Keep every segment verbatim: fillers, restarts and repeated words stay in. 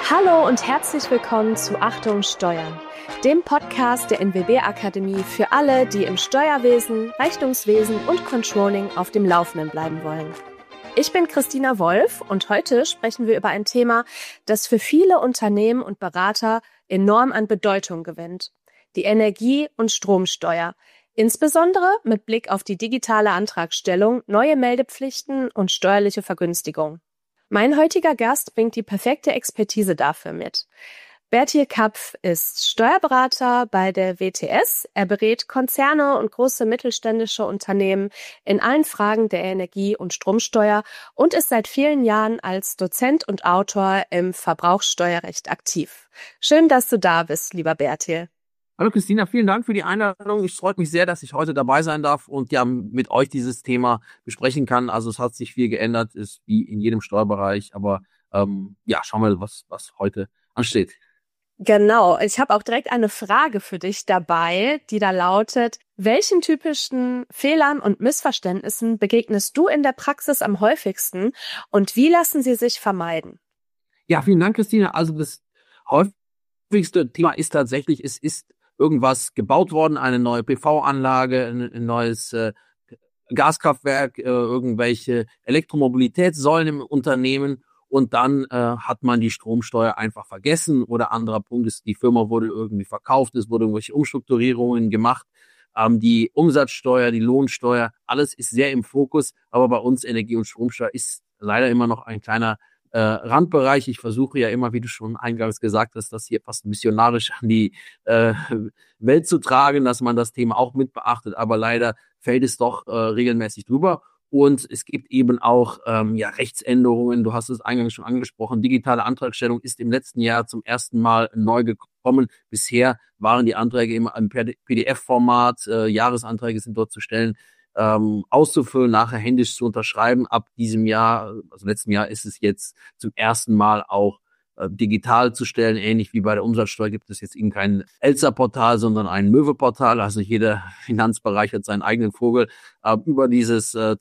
Hallo und herzlich willkommen zu Achtung Steuern, dem Podcast der N W B-Akademie für alle, die im Steuerwesen, Rechnungswesen und Controlling auf dem Laufenden bleiben wollen. Ich bin Christina Wolf und heute sprechen wir über ein Thema, das für viele Unternehmen und Berater enorm an Bedeutung gewinnt: die Energie- und Stromsteuer. Insbesondere mit Blick auf die digitale Antragstellung, neue Meldepflichten und steuerliche Vergünstigung. Mein heutiger Gast bringt die perfekte Expertise dafür mit. Bertil Kapf ist Steuerberater bei der W T S. Er berät Konzerne und große mittelständische Unternehmen in allen Fragen der Energie- und Stromsteuer und ist seit vielen Jahren als Dozent und Autor im Verbrauchssteuerrecht aktiv. Schön, dass du da bist, lieber Bertil. Hallo Christina, vielen Dank für die Einladung. Es freut mich sehr, dass ich heute dabei sein darf und ja mit euch dieses Thema besprechen kann. Also es hat sich viel geändert, ist wie in jedem Steuerbereich, aber ähm, ja, schauen wir, was was heute ansteht. Genau, ich habe auch direkt eine Frage für dich dabei, die da lautet: Welchen typischen Fehlern und Missverständnissen begegnest du in der Praxis am häufigsten und wie lassen sie sich vermeiden? Ja, vielen Dank, Christina. Also das häufigste Thema ist tatsächlich, es ist irgendwas gebaut worden, eine neue P V-Anlage, ein, ein neues äh, Gaskraftwerk, äh, irgendwelche Elektromobilitätssäulen im Unternehmen und dann äh, hat man die Stromsteuer einfach vergessen. Oder anderer Punkt ist, die Firma wurde irgendwie verkauft, es wurde irgendwelche Umstrukturierungen gemacht. Ähm, die Umsatzsteuer, die Lohnsteuer, alles ist sehr im Fokus, aber bei uns Energie- und Stromsteuer ist leider immer noch ein kleiner Äh, Randbereich. Ich versuche ja immer, wie du schon eingangs gesagt hast, das hier fast missionarisch an die äh, Welt zu tragen, dass man das Thema auch mit beachtet, aber leider fällt es doch äh, regelmäßig drüber. Und es gibt eben auch ähm, ja Rechtsänderungen. Du hast es eingangs schon angesprochen. Digitale Antragstellung ist im letzten Jahr zum ersten Mal neu gekommen. Bisher waren die Anträge immer im P D F-Format. Äh, Jahresanträge sind dort zu stellen, ähm, auszufüllen, nachher händisch zu unterschreiben. Ab diesem Jahr, also letztem Jahr, ist es jetzt zum ersten Mal auch äh, digital zu stellen. Ähnlich wie bei der Umsatzsteuer gibt es jetzt eben kein Elster-Portal, sondern ein Möwe-Portal. Also jeder Finanzbereich hat seinen eigenen Vogel. Äh, über dieses äh,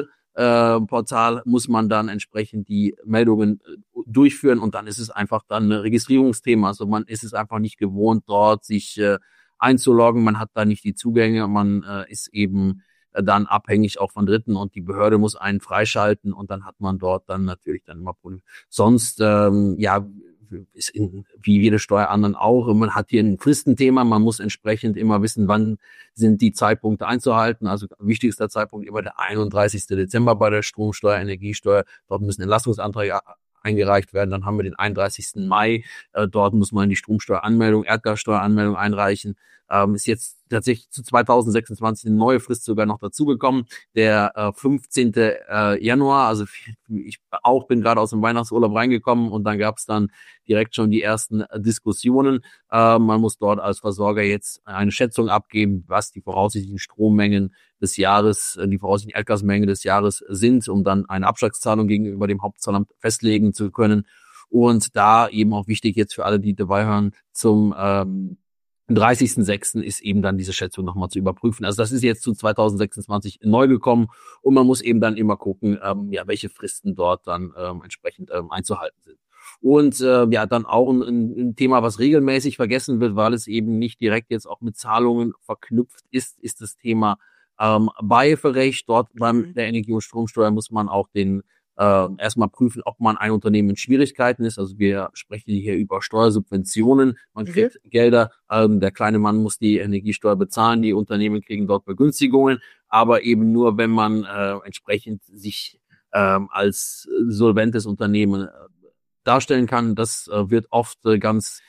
Zoll-Portal äh, muss man dann entsprechend die Meldungen äh, durchführen und dann ist es einfach dann ein Registrierungsthema. Also man ist es einfach nicht gewohnt, dort sich äh, einzuloggen. Man hat da nicht die Zugänge. Man äh, ist eben dann abhängig auch von Dritten und die Behörde muss einen freischalten und dann hat man dort dann natürlich dann immer Probleme. Sonst, ähm, ja, ist in, wie jede Steuer anderen auch, man hat hier ein Fristenthema, man muss entsprechend immer wissen, wann sind die Zeitpunkte einzuhalten. Also wichtigster Zeitpunkt immer der einunddreißigsten Dezember bei der Stromsteuer, Energiesteuer. Dort müssen Entlastungsanträge eingereicht werden. Dann haben wir den einunddreißigsten Mai. Äh, dort muss man die Stromsteueranmeldung, Erdgassteueranmeldung einreichen. Ähm, ist jetzt tatsächlich zu zweitausendsechsundzwanzig eine neue Frist sogar noch dazugekommen. Der äh, fünfzehnten Januar, also ich auch bin gerade aus dem Weihnachtsurlaub reingekommen und dann gab es dann direkt schon die ersten äh, Diskussionen. Äh, man muss dort als Versorger jetzt eine Schätzung abgeben, was die voraussichtlichen Strommengen des Jahres, die voraussichtlichen Erdgasmenge des Jahres sind, um dann eine Abschlagszahlung gegenüber dem Hauptzollamt festlegen zu können. Und da eben auch wichtig jetzt für alle, die dabei hören, zum ähm, dreißigsten sechsten ist eben dann diese Schätzung nochmal zu überprüfen. Also das ist jetzt zu zweitausendsechsundzwanzig neu gekommen und man muss eben dann immer gucken, ähm, ja, welche Fristen dort dann ähm, entsprechend ähm, einzuhalten sind. Und äh, ja, dann auch ein, ein Thema, was regelmäßig vergessen wird, weil es eben nicht direkt jetzt auch mit Zahlungen verknüpft ist, ist das Thema ähm, Beihilferecht. Dort beim der Energie- und Stromsteuer muss man auch den äh, erstmal prüfen, ob man ein Unternehmen in Schwierigkeiten ist. Also wir sprechen hier über Steuersubventionen. Man kriegt mhm. Gelder. Ähm, der kleine Mann muss die Energiesteuer bezahlen. Die Unternehmen kriegen dort Begünstigungen. Aber eben nur, wenn man äh, entsprechend sich ähm, als solventes Unternehmen äh, darstellen kann. Das äh, wird oft äh, ganz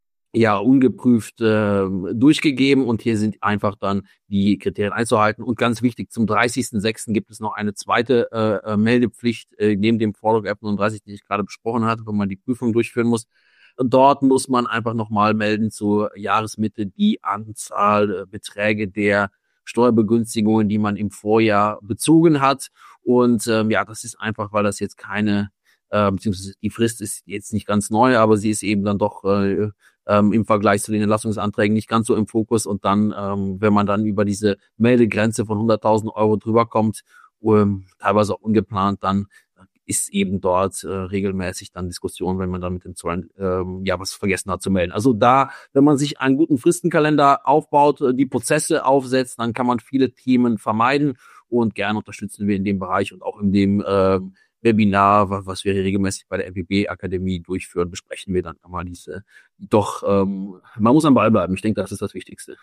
ja ungeprüft äh, durchgegeben und hier sind einfach dann die Kriterien einzuhalten. Und ganz wichtig, zum dreißigsten sechsten gibt es noch eine zweite äh, Meldepflicht, äh, neben dem Forderung F neununddreißig, die ich gerade besprochen hatte, wo man die Prüfung durchführen muss. Und dort muss man einfach nochmal melden zur Jahresmitte die Anzahl äh, Beträge der Steuerbegünstigungen, die man im Vorjahr bezogen hat. Und ähm, ja, das ist einfach, weil das jetzt keine, äh, beziehungsweise die Frist ist jetzt nicht ganz neu, aber sie ist eben dann doch äh, ähm, im Vergleich zu den Entlastungsanträgen nicht ganz so im Fokus. Und dann, ähm, wenn man dann über diese Meldegrenze von hunderttausend Euro drüber kommt, ähm, teilweise auch ungeplant, dann ist eben dort äh, regelmäßig dann Diskussion, wenn man dann mit den Zollen ähm, ja was vergessen hat zu melden. Also da, wenn man sich einen guten Fristenkalender aufbaut, die Prozesse aufsetzt, dann kann man viele Themen vermeiden und gerne unterstützen wir in dem Bereich und auch in dem äh, Webinar, was wir regelmäßig bei der N W B-Akademie durchführen, besprechen wir dann mal diese. Doch ähm, man muss am Ball bleiben. Ich denke, das ist das Wichtigste.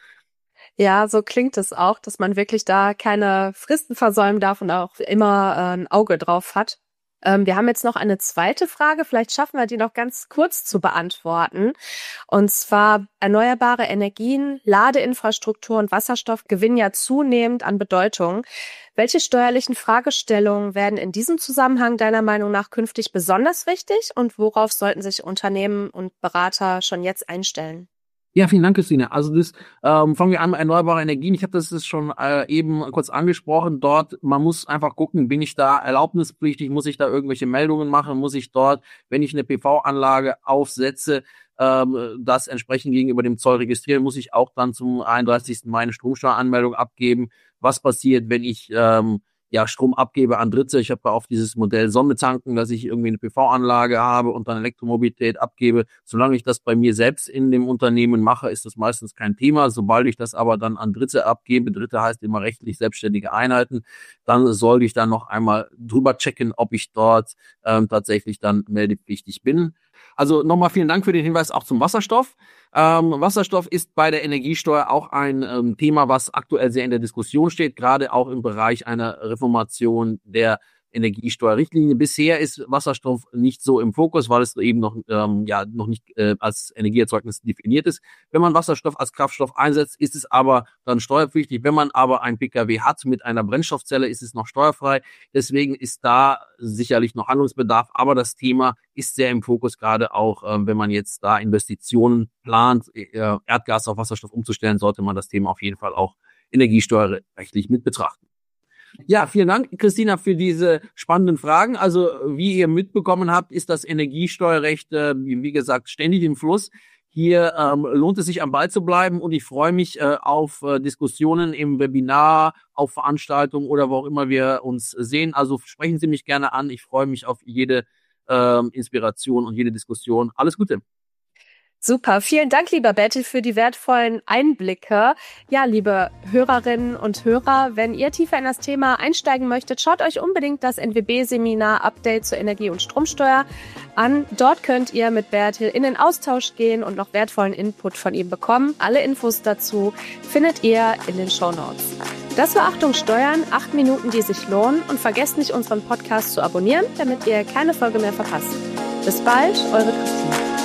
Ja, so klingt es auch, dass man wirklich da keine Fristen versäumen darf und auch immer äh, ein Auge drauf hat. Ähm, wir haben jetzt noch eine zweite Frage. Vielleicht schaffen wir die noch ganz kurz zu beantworten. Und zwar erneuerbare Energien, Ladeinfrastruktur und Wasserstoff gewinnen ja zunehmend an Bedeutung. Welche steuerlichen Fragestellungen werden in diesem Zusammenhang deiner Meinung nach künftig besonders wichtig und worauf sollten sich Unternehmen und Berater schon jetzt einstellen? Ja, vielen Dank, Christine. Also das ähm, fangen wir an mit erneuerbaren Energien. Ich habe das ist schon äh, eben kurz angesprochen. Dort, man muss einfach gucken, bin ich da erlaubnispflichtig, muss ich da irgendwelche Meldungen machen, muss ich dort, wenn ich eine P V-Anlage aufsetze, ähm, das entsprechend gegenüber dem Zoll registrieren, muss ich auch dann zum einunddreißigsten Mai eine Stromsteueranmeldung abgeben. Was passiert, wenn ich ähm, ja Strom abgebe an Dritte? Ich habe auf dieses Modell Sonnentanken, dass ich irgendwie eine P V-Anlage habe und dann Elektromobilität abgebe. Solange ich das bei mir selbst in dem Unternehmen mache, ist das meistens kein Thema. Sobald ich das aber dann an Dritte abgebe, Dritte heißt immer rechtlich selbstständige Einheiten, dann sollte ich dann noch einmal drüber checken, ob ich dort ähm, tatsächlich dann meldepflichtig bin. Also nochmal vielen Dank für den Hinweis auch zum Wasserstoff. Ähm, Wasserstoff ist bei der Energiesteuer auch ein ähm, Thema, was aktuell sehr in der Diskussion steht, gerade auch im Bereich einer Reformation der Energiesteuerrichtlinie. Bisher ist Wasserstoff nicht so im Fokus, weil es eben noch ähm, ja noch nicht äh, als Energieerzeugnis definiert ist. Wenn man Wasserstoff als Kraftstoff einsetzt, ist es aber dann steuerpflichtig. Wenn man aber ein P K W hat mit einer Brennstoffzelle, ist es noch steuerfrei. Deswegen ist da sicherlich noch Handlungsbedarf, aber das Thema ist sehr im Fokus, gerade auch, ähm, wenn man jetzt da Investitionen plant, äh, Erdgas auf Wasserstoff umzustellen, sollte man das Thema auf jeden Fall auch energiesteuerrechtlich mit betrachten. Ja, vielen Dank, Christina, für diese spannenden Fragen. Also, wie ihr mitbekommen habt, ist das Energiesteuerrecht, äh, wie gesagt, ständig im Fluss. Hier ähm, lohnt es sich, am Ball zu bleiben und ich freue mich äh, auf äh, Diskussionen im Webinar, auf Veranstaltungen oder wo auch immer wir uns sehen. Also sprechen Sie mich gerne an. Ich freue mich auf jede äh, Inspiration und jede Diskussion. Alles Gute. Super, vielen Dank, lieber Bertel, für die wertvollen Einblicke. Ja, liebe Hörerinnen und Hörer, wenn ihr tiefer in das Thema einsteigen möchtet, schaut euch unbedingt das N W B-Seminar Update zur Energie- und Stromsteuer an. Dort könnt ihr mit Bertel in den Austausch gehen und noch wertvollen Input von ihm bekommen. Alle Infos dazu findet ihr in den Shownotes. Das war Achtung Steuern, acht Minuten, die sich lohnen. Und vergesst nicht, unseren Podcast zu abonnieren, damit ihr keine Folge mehr verpasst. Bis bald, eure Christine.